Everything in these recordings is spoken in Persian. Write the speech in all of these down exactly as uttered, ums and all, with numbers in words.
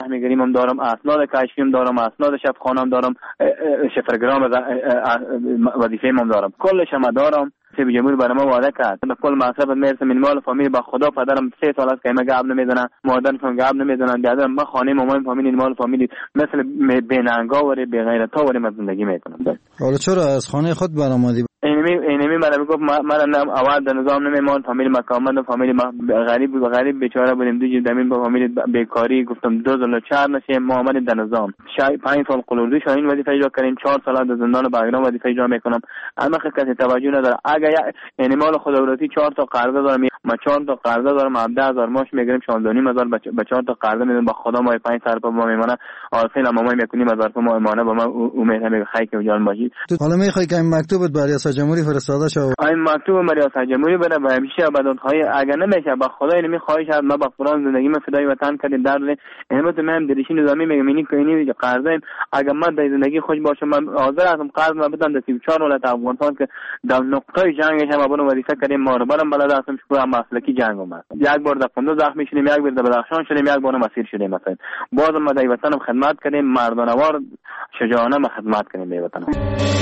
میگیریم هم دارم، اسناد کشفی هم دارم، اسناد شفاخانه هم دارم، شفرگرام وظیفه هم دارم، کلش هم دارم. سیب جمهوری برای ما وعده کرد به کل مصرف میرسه مینیمال فامیل. با خدا پدرم سه سال است که ما گاب نمیدونن، مادرم گاب نمیدونن، دادرم ما خانه مامان فامیل مینیمال فامیل مثل بیننگا و بی غیرتا و زندگی میکنم. حالا چرا از خانه خود برآمدی؟ اینمی اینمی مرا میگفت من نم اول در نظام نمیمان، فامیل ما کامل، فامیل ما غریب و غریب بیچاره بودیم، دو جیب زمین با فامیل بیکاری. گفتم دو سال چهار نشه ما آمدیم در نظام. شای پنج سال قلوردی شاین وظیفه اجرا کردیم، چهار سال در زندان بغرام وظیفه اجرا میکنم. اما کسی توجه نداره. اگه یعنی مال خودآوردی چهار تا قرضه دارم، ما چهار تا قرضه دارم، هفده هزار ماش میگیریم، شانزده و نیم هزار به چهار تا قرضه میدم. با خدا ما پنج سال با ما میمونه، آخرین ما میکنیم هزار ما ایمانه با ما امید همه خیر که جان باشید. حالا میخوای که این مکتوبت برای ریاست جمهوری فرستاده شود؟ این مکتوب برای ریاست جمهوری بره و همیشه بدادهای اگر نمیشه با خدا اینمی خواهش است ما با قرآن زندگی ما فدای وطن کردیم در همت من دریشی نظامی میگم اینی که اینی قرضه اگر من در زندگی خوش باشم من حاضر هستم قرض ما بدم در سی و چهار ولایت افغانستان که در نقطه جنگش هم ابون وظیفه کردیم. ما رو برام بلد هستم شکر هم مسلکی جنگ اومد. یک بار در قندوز زخمی شدیم، یک بار در بدخشان شدیم، یک بار مسیر شدیم. مثلا بازم ما در وطنم خدمت کردیم، مردانوار شجاعانه ما خدمت کردیم در وطنم.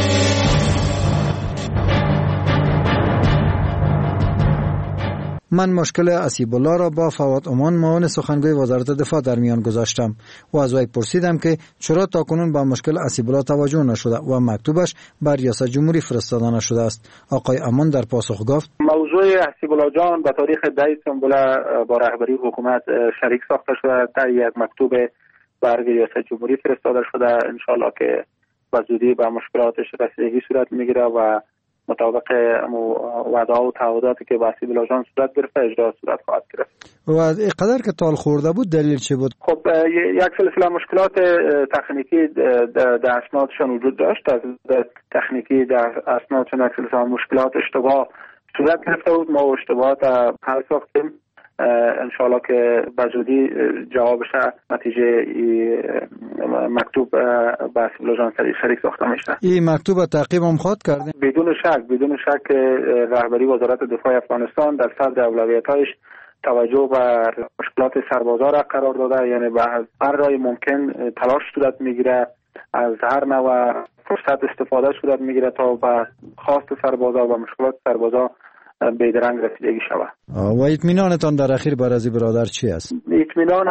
من مشکل اسیب الله را با فواد امان معاون سخنگوی وزارت دفاع در میان گذاشتم و از وی پرسیدم که چرا تاکنون با مشکل اسیب الله توجه نشده و مکتوبش بر ریاست جمهوری فرستاده نشده است. آقای امان در پاسخ گفت موضوع اسیب الله جان به تاریخ ده سامبوله با رهبری حکومت شریک ساخته شده، در یک مکتوب بر ریاست جمهوری فرستاده شده. ان شاء الله که به زودی به مشکلاتش رسیدگی صورت میگیره و مطابق وعده و تعهداتی که با اسیب الله جان صورت گرفته اجرا صورت خواهد گرفت. و اینقدر که تال خورده بود دلیل چی بود؟ خب یک سلسله مشکلات تکنیکی در اسنادشان وجود داشت. از تکنیکی در اسنادشان یک سلسله مشکلات اشتباه صورت گرفته بود. ما اشتباهات حل ساختیم. انشاءالله که بزودی جوابش نتیجه مکتوب به اسیب الله جان شریک ساخته میشه. این مکتوب تعقیب هم خواهد کردیم؟ بدون شک بدون شک رهبری وزارت دفاع افغانستان در صدر اولویت‌هایش توجه به مشکلات سربازا را قرار داده، یعنی به هر راه ممکن تلاش صورت میگیره، از هر نوع فرصت استفاده صورت میگیره تا به خواست سربازا و مشکلات سربازا بیدرنگ رسیدگی شود. و اطمینانتان در اخیر بر از برادر چی است؟ اطمینان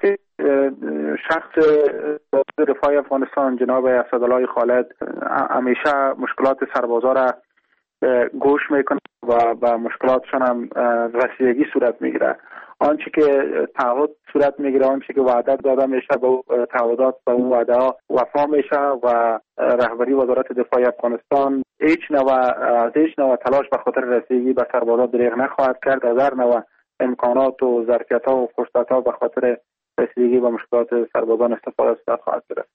شخص دفاع افغانستان جناب اسدالله خالد همیشه مشکلات سربازا را گوش میکنه و با مشکلاتشان هم رسیدگی صورت میگیره. آنچه که تعهد صورت میگیره، آنچه که وعده داده میشه به تعهدات و اون وعده ها وفا میشه و رهبری وزارت دفاع افغانستان هیچ نوع از هیچ نوع تلاش به خاطر رسیدگی به سربازا دریغ نخواهد کرد. از هر نوع امکانات و ظرفیت ها و فرصت ها به خاطر رسیدگی به مشکلات سربازان استفاده صورت خواهد گرفت.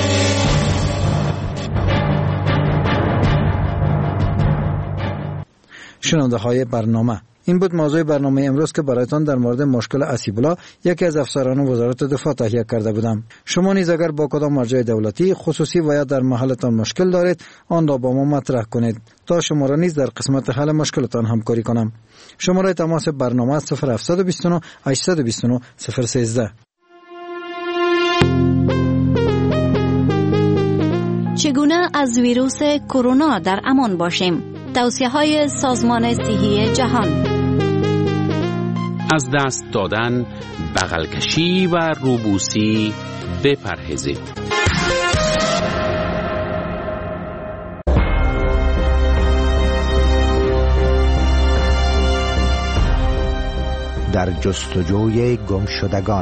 شنونده های برنامه، این بود موضوع برنامه امروز که برایتان در مورد مشکل اسیب الله یکی از افسران وزارت دفاع تهیه کرده بودم. شما نیز اگر با کدام مرجع دولتی خصوصی و یا در محلتان مشکل دارید آن را با ما مطرح کنید تا شما را نیز در قسمت حل مشکلتان همکاری کنم. شماره تماس برنامه صفر هفت دو نه هشت دو نه صفر یک سه. چگونه از ویروس کرونا در امان باشیم؟ توصیه‌های سازمان صحی جهان. از دست دادن، بغل کشی و روبوسی بپرهیزید. در جستجوی گمشدگان.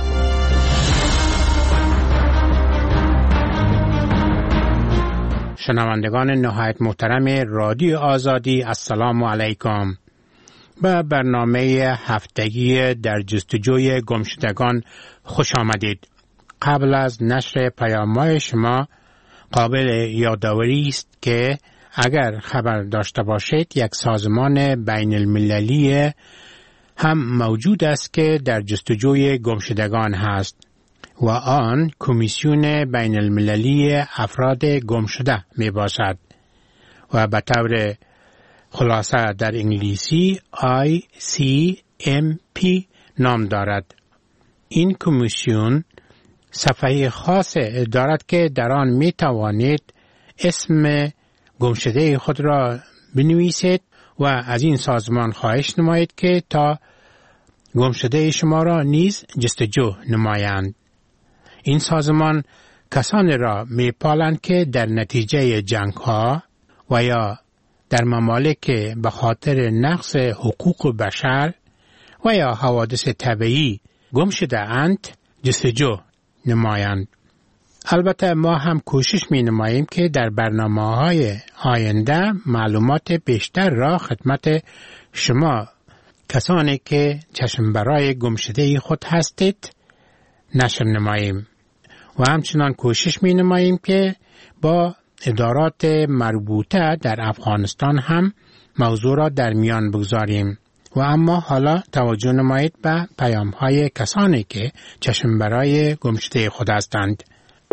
شنوندگان نهایت محترم رادیو آزادی، السلام علیکم. به برنامه هفتگی در جستجوی گمشدگان خوش آمدید. قبل از نشر پیام‌های شما قابل یادآوری است که اگر خبر داشته باشید یک سازمان بین المللی هم موجود است که در جستجوی گمشدگان هست و آن کمیسیون بین المللی افراد گمشده می باشد و به طور خلاصه در انگلیسی آی سی ام پی نام دارد. این کمیسیون صفحه خاص دارد که در آن می توانید اسم گمشده خود را بنویسید و از این سازمان خواهش نمایید که تا گمشده شما را نیز جستجو نمایند. این سازمان کسانی را می پالند که در نتیجه جنگ ها و یا در ممالک به خاطر نقض حقوق بشر و یا حوادث طبیعی گم شده اند جستجو نمایند. البته ما هم کوشش می نماییم که در برنامه های آینده معلومات بیشتر را خدمت شما کسانی که چشم برای گمشده خود هستید نشر نماییم و همچنان کوشش می نماییم که با ادارات مربوطه در افغانستان هم موضوع را در میان بگذاریم. و اما حالا توجه نمایید به پیام های کسانی که چشم برای گمشده خود هستند.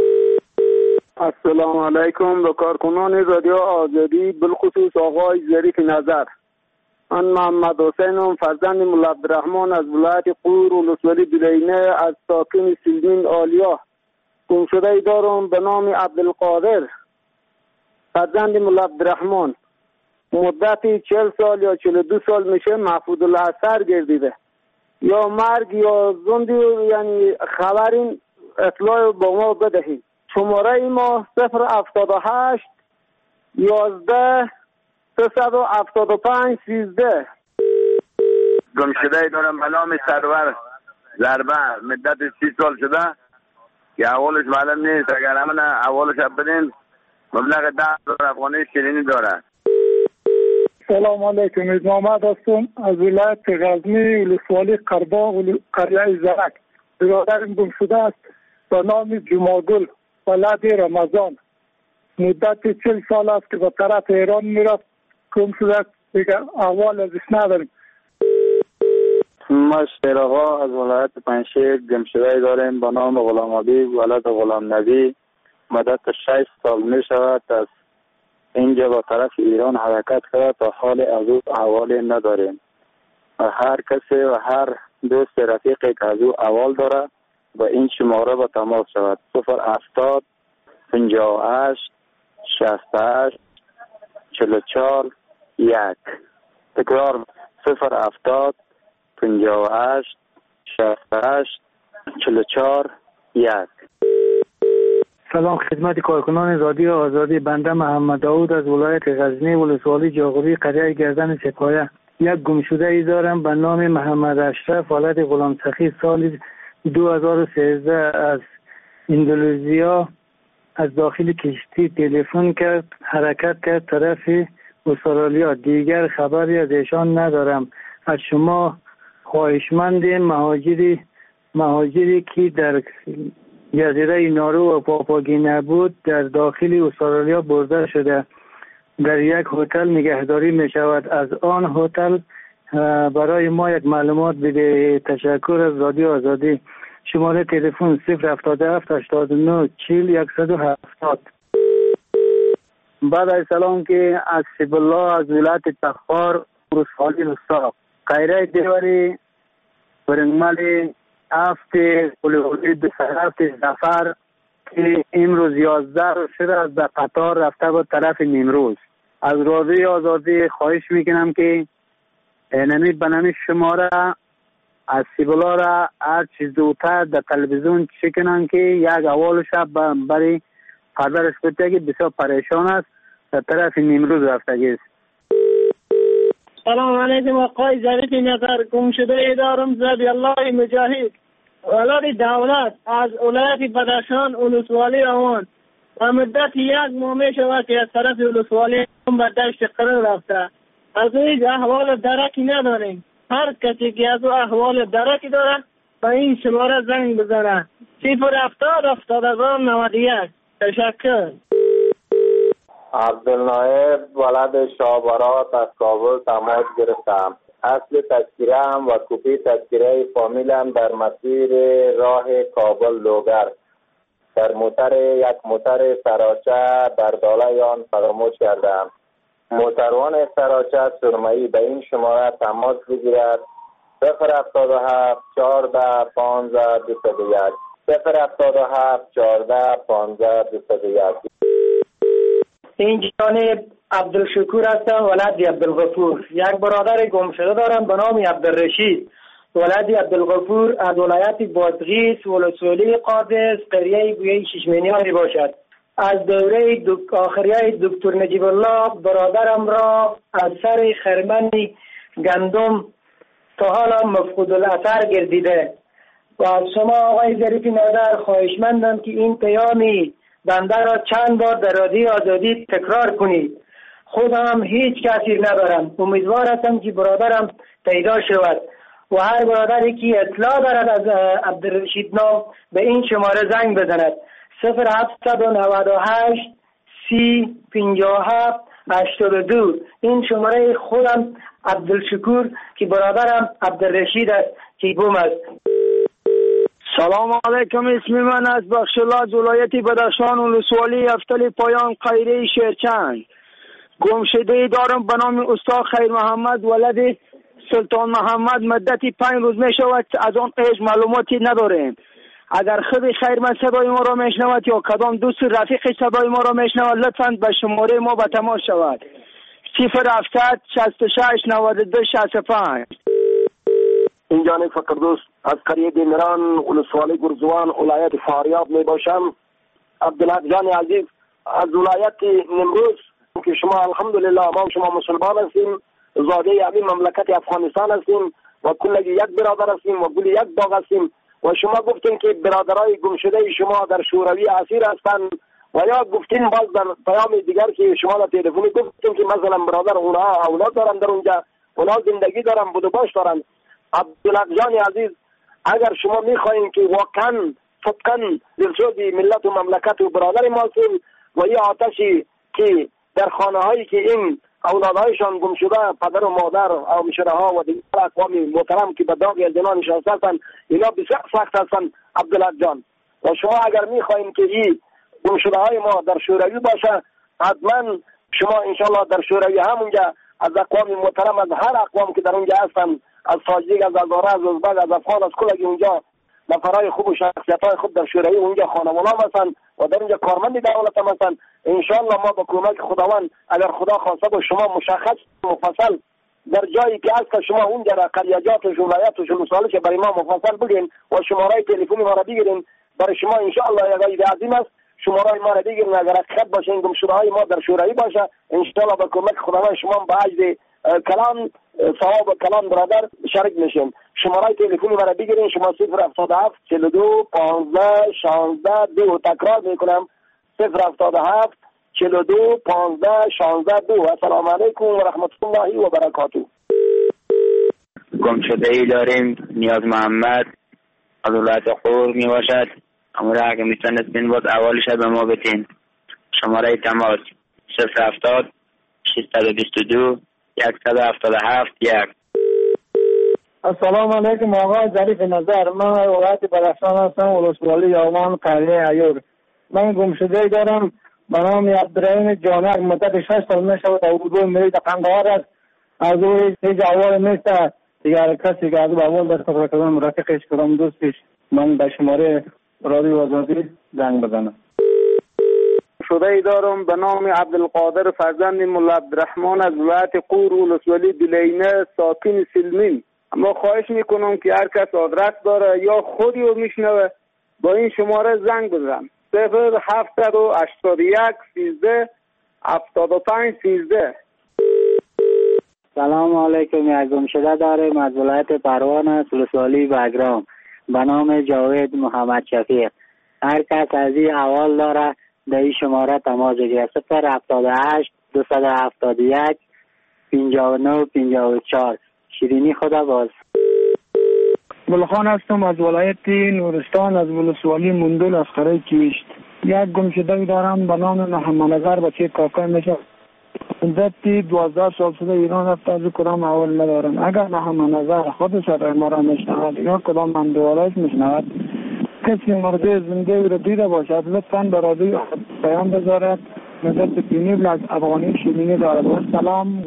السلام علیکم به کارکنان رادیو آزادی، بالخصوص آقای ظریف نظر. من محمد حسینم، فرزند مولا عبدالرحمن از ولایت قور ولسوالی بلینه از ساکن سلمین آلیا. گمشده دارم به نام عبدالقادر، فرزند مولا عبدالرحمن. مدتی چهل سال یا چهل و دو سال میشه محفوظ الله سر گردیده، یا مرگ یا زندی، یعنی خبرین اطلاع با ما بدهید. شماره ما صفر هفتاد و هشت یازده سیصد و هفتاد و پنج سیزده. گمشده دارم به نام سرور ضربه، مدت سی سال شده که اولش معلوم نیست. اگر همون اولش بدین مبلغ ده هزار افغانی شیرینی داره. سلام علیکم، محمد هستم از ولایت غزنی ولسوالی قرباغ قریه زرک. برادرم گم شده است به نام جمعگل ولد رمضان. مدت چل سال است که به طرف ایران میرفت، گم شده است، دیگر احوال ازش نداریم. ما شیراغا از ولایت پنجشیر گم شده داریم به نام غلام حبیب ولد غلام نبی. مدت شش سال می شود از اینجا با طرف ایران حرکت کرده، تا حال از او احوالی نداریم. و هر کسی و هر دوست رفیقی که از او احوال داره با این شماره با تماس شود. صفر هفتاد پنجاه و هشت شصت و هشت چهل و چهار یک. تکرار صفر هفتاد پنجاه و هشت شصت و هشت چهل و چهار یک. سلام خدمت کارکنان رادیو آزادی، بنده محمد داود از ولایت غزنی ولسوالی جاغوری قریه گردن سپایه. یک گمشده ای دارم به نام محمد اشرف ولد غلام سخی. سال دو هزار و سیزده از اندونزیا از داخل کشتی تلفن کرد، حرکت کرد طرف استرالیا. دیگر خبری از ایشان ندارم. از شما خواهشمندیم مهاجری مهاجری که در جزیره نارو و پاپاگینه بود در داخل استرالیا برده شده، در یک هتل نگهداری می شود. از آن هتل برای ما یک معلومات بده. تشکر از رادیو آزادی. شماره تلفن صفر هفتاد و هفت هشتاد و نه چهل صد و هفتاد. بعد از سلام که از سیب الله از ولایت تخار ولسوالی رسا قیره دیواری برنگمالی هفت قلقلی دو هفت زفر که امروز یازده رو شده از در قطار رفته به طرف نیمروز. از رادیوی آزادی خواهش میکنم که نمی بنامی شماره از سیبلا را هر چیز زودتر در تلویزیون چکنن که یک اول شب برای پدرش بوده که بسیار پریشان است، در طرف نیمروز رفته است. سلام علیکم آقای ظریف نظر. گم شده دارم زبی الله مجاهد ولد دولت از ولایت بدخشان ولسوالی روان و مدت یک ماه می شود که از طرف ولسوالی به دشت قرار رفته. از او احوال درکی نداریم. هر کسی که از او احوال درکی داره به این شماره زنگ بزنه. صفر هفتاد هفتاد هزار نود و یک. تشکر. عبدالنایب ولد شابرات از کابل تماس گرفتم. اصل تذکیرم و کپی تذکیره فامیلم در مسیر راه کابل لوگر در موتر یک موتر سراچه در داله آن فراموش کردم. موتروان سراچه سرمایی به این شماره تماس بگیرد. صفر هفتاد و هفت چهارده پانزده دویست و یک. صفر هفتاد و هفت چهارده پانزده دویست و یک. این جانب عبدالشکور هستم، ولد عبدالغفور. یک برادر گم شده دارم به نام عبدالرشید، ولد عبدالغفور، از ولایت بادغیس، ولسوالی قادس، قریه گویه ششمینیاری باشد. از دوره دک... آخریه دکتر نجیب الله برادرم را از سر خرمن گندم تا حالا مفقود الاثر گردیده و از شما آقای ظریف نظر خواهشمندم که این پیامی بنده را چند بار در رادیو آزادی تکرار کنید. خودم هیچ کسی ندارم، امیدوار هستم که برادرم پیدا شود و هر برادری که اطلاع دارد از عبدالرشید نام به این شماره زنگ بزند: صفر هفت نود و هشت سی پنجاه و هفت هشتاد و دو. این شماره خودم عبدالشکور که برادرم عبدالرشید است که گم است. سلام علیکم، اسم من از بخشالله از ولایت بدخشان، ولسوالی افتل پایان، قیره شیرچند. گمشده دارم به نام استاد خیر محمد ولد سلطان محمد. مدتی پنج روز می شود از آن هیچ معلوماتی نداریم. اگر خود خیر من صدای ما را میشنود یا کدام دوست رفیق صدای ما را میشنود، لطفاً به شماره ما به تماس شود: صفر هفتصد شصت و شش نود و دو شصت و پنج. این جانب فقردوست از قریه دیمران، ولسوالی گرزوان، ولایت فاریاب می باشم. عبدالحق جان عزیز از ولایت نمروز که شما الحمدلله ما شما مسلمان هستیم، زاده همین مملکت افغانستان هستیم و کلگی یک برادر هستیم و گلی یک باغ هستیم. و شما گفتین که برادرای گمشده شما در شوروی اسیر هستند و یا گفتین باز در پیام دیگر که شما در تلفنی گفتین که مثلا برادر اونها اولاد دارن در اونجا، اونها زندگی دارن، بود و باش دارن. عبدالحق جان عزیز اگر شما میخواین که واقعا صدقا دلسوز ملت و مملکت و برادر ما هستیم و این آتشی که در خانه هایی که این اولادهایشان گم شده پدر و مادر او مشره ها و دیگر اقوام محترم که به داغ زنا نشسته هستند، اینا بسیار سخت هستند عبدالحق جان. و شما اگر میخواین که این گم شده های ما در شوروی باشه، حتما شما انشالله در شوروی همونجا از اقوام محترم، از هر اقوام که در اونجا هستند، از تاجیک، از هزاره، از ازبک، از افغان، از کلگی اونجا نفرای خوب و شخصیت های خوب در شوروی اونجا خانواده هستند و در اونجا کارمند دولت هم هستند. انشالله ما با کمک خداوند اگر خدا خواسته با شما مشخص مفصل در جایی که هست شما اونجا را قریجات و ولایت و شلوسالش برای ما مفصل بگین و شماره تلفنی ما را بگیرین. برای شما انشالله یک عید عظیم است، شماره ما را بگیرین. اگر حقیقت باشه این گمشده های ما در شوروی باشه، انشالله با کمک خداوند شما با عجز کلام ثواب و کلام برادر شریک میشین. شماره تلفنی مرا بگیرین. شما صفر هفتاد و هفت چهل و دو پانزده شانزده دو. تکرار میکنم: صفر هفتاد و هفت چهل و دو پانزده شانزده دو. السلام علیکم و رحمت الله و برکاته. گمشده ای داریم نیاز محمد از ولایت خور می باشد. امور اگه میتونستین باز اولش به ما بتین. شماره تماس صفر هفتاد ششصد و بیست و دو صد و هفتاد و هفت یک. السلام علیکم آقای ظریف نظر، من ولایت بدخشان هستم، ولسوالی یومان، قریه ایور. من گمشده دارم به نام عبدالرحیم جانک. مدت شش سال میشود اردو میرید قندهار است. از او هیچ اول نیست دیگر کسی که از او اول در سفر کردم رفیقش کردم دوستش. من به شماره رادیو آزادی زنگ بزنم. شده ای دارم به نام عبدالقادر فرزند مولا عبدالرحمن از ولایت قور، ولسوالی دلینه، ساکن سلمین. اما خواهش میکنم که هر کس آدرس داره یا خودی رو میشنوه با این شماره زنگ بزن: صفر هفتصد و هشتاد و یک سیزده هفتاد و پنج سیزده. سلام علیکم، یک گمشده داریم از ولایت پروان است، ولسوالی بگرام، به نام جاوید محمد شفیق. هر کس از این احوال داره در این شماره تماس بگیره: صفر هفتاد و هشت دویست و هفتاد و یک پنجاه و نه پنجاه و چهار. شیرینی خدا باز. گلخان هستم از ولایت نورستان، از ولسوالی مندل از قریه کیشت. یک گمشده دارم به نام محمد نظر، بچه کاکا میشه. مدتی دوازده سال شده ایران رفته، از کدام اول ندارم. اگر محمد نظر خود سر ما را میشنود یا کدام من دوالایش میشنود، کسی مرده زنده را دیده باشد، لطفاً به رادیو پیام بذارد. مدت پینیبل از افغانی شیرینی دارد. سلام.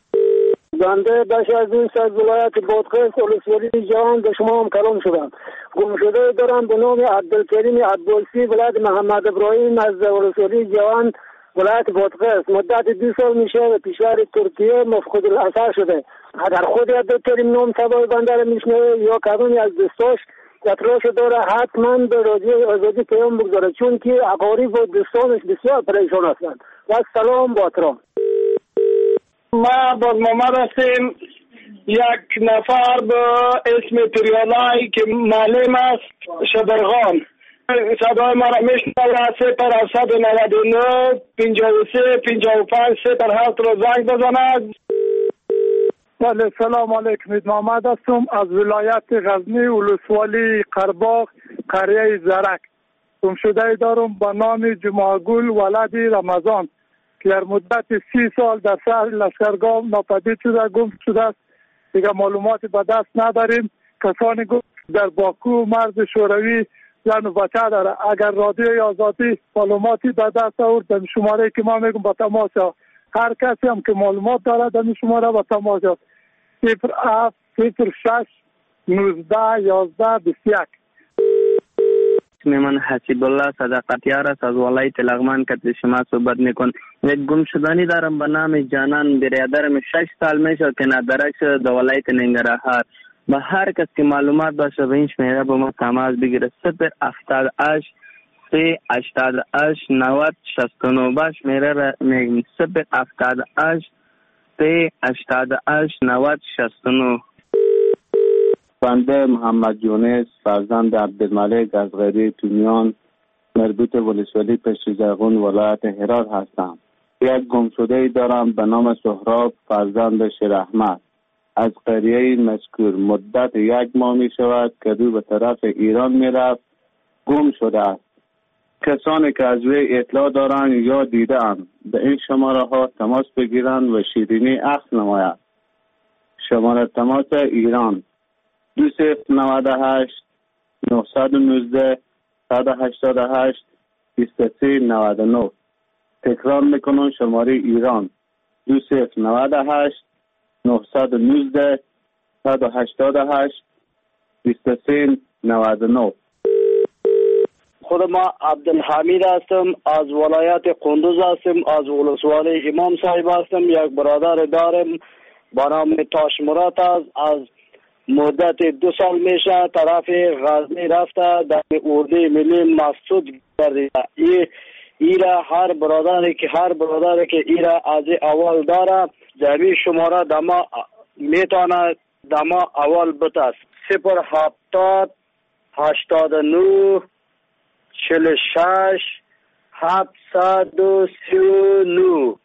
بنده بخش از دوست از ولایت بادغیس، ولسوالی جهان به شما هم کلام شدم. گمشده دارم به نام عبدالکریم عبدالسی ولایت محمد ابراهیم از ولسوالی جوان ولایت بادغیس. مدت دو سال میشه و کشور ترکیه مفقود الاثر شده. اگر خود عبدالکریم نام صدای بنده را میشنوه یا کدومی از دوستاش اطلاعش داره حتما به رادیو آزادی پیام بگذاره، چون که اقارب و دوستانش بسیار پریشان هستند. و سلام با احترام. ما باز محمد هستیم، یک نفر به اسم پریالای که معلم است شبرغان. صدای ما را میشنوه صفر هفتصد و نود و نه پنجاه و سه پنجاه و پنج صفر هفت را زنگ بزند. بله سلام علیکم، محمد هستم از ولایت غزنی ولسوالی قرباغ قریه زرک. گمشده دارم به نام جمعه‌گل ولد رمضان که در مدت سی سال در شهر لشکرگاه ناپدید شده گم شده است. دیگه معلوماتی به دست نداریم. کسانی گفت در باکو مرز شوروی زن و بچه داره. اگر رادیوی آزادی معلوماتی به دست آورد در شماره که ما میگم با تماس، هر کسی هم که معلومات داره در شماره با تماس صفر هفت صفر شش نوزده یازده بیست و یک. اسم من حسیب الله صداقتیار است از ولایت لغمان که شما صحبت میکن. یک گمشدگی دارم به نام جانان برادرم شش سال میشه که ندرک شده در ولایت ننگرهار. به هر کس که معلومات باشه به این شمیره با ما تماس بگیره. صفر هفتاد و هشت سه هشتاد و هشت نود شصت و نه باش میره را میگم. صفر هفتاد و هشت سه هشتاد و هشت نود شصت و نه. بنده محمد یونس فرزند عبدالملک از غیری تونیان مربوط ولسوالی پشتیزرغون ولایت هرات هستم. یک گمشده دارم به نام سهراب فرزند شیراحمد از قریه مذکور. مدت یک ماه می شود که دو به طرف ایران می رفت گم شده است. کسانی که از وی اطلاع دارند یا دیدند به این شماره ها تماس بگیرند و شیرینی اخذ نماید. شماره تماس ایران دو صفر نود و هشت نهصد و نوزده صد و هشتاد و هشت بیست و سه نود و نه. تکرار میکنم شماره ایران دو صفر نود و هشت نهصد و نوزده صد و هشتاد و هشت بیست و سه نود و نه. خود ما عبدالحمید هستم از ولایت قندوز هستم، از ولسوالی امام صاحب هستم. یک برادر دارم با نام تاش مراد است. از مدت دو سال میشه طرف غزنی رفته در اردوی ملی مسعود کرده. ای ایرا هر برادری که هر برادری که ایرا از اول داره جمعی شماره دما میتونه دما اول بتاست. صفر هفتاد هشتاد و نه چهل و شش هفتصد و سی و نه.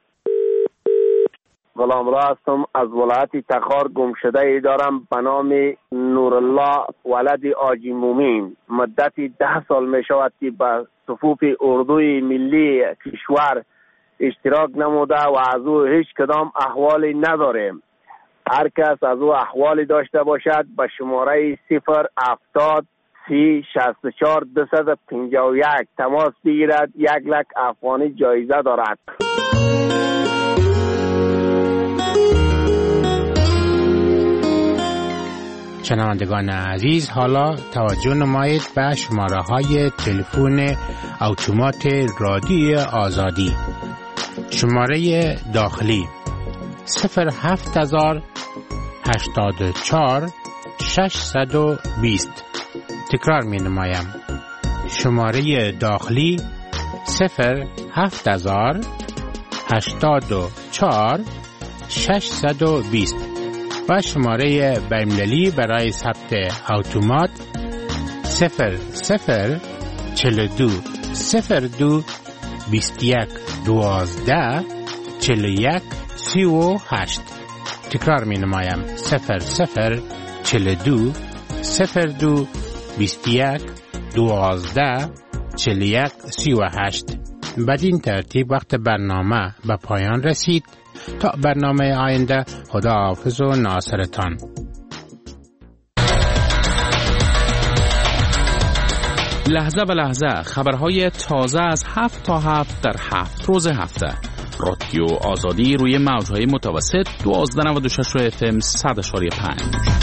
غلام را هستم از ولایت تخار. گمشده ای دارم به نام نورالله ولد آجی مومین. مدتی ده سال می شود که به صفوف اردوی ملی کشور اشتراک نموده و از او هیچ کدام احوالی نداریم. هر کس از او احوالی داشته باشد به شماره صفر هفتاد سی شصت و چهار دویست و پنجاه و یک تماس بگیرد. یک لک افغانی جایزه دارد. شنوندگان عزیز، حالا توجه نمایید به شماره های تلفن اتومات رادیو آزادی. شماره داخلی صفر هفت هزار هشتاد و چهار ششصد و بیست. تکرار می نمایم. شماره داخلی صفر هفت هزار هشتاد و چهار ششصد و بیست. و شماره بین‌المللی برای ثبت اتومات صفر صفر چهل و دو صفر دو بیست و یک دوازده چهل و یک سی و هشت. تکرار می نمایم. صفر صفر چهل و دو صفر دو بیست و یک دوازده چهل و یک سی و هشت. بدین ترتیب وقت برنامه به پایان رسید. تا برنامه آینده، خدا حافظ و ناصرتان. لحظه به لحظه خبرهای تازه از هفت تا هفت در هفت روز هفته. رادیو آزادی روی موجهای متوسط دوازده نود و شش اف ام صد و پنج.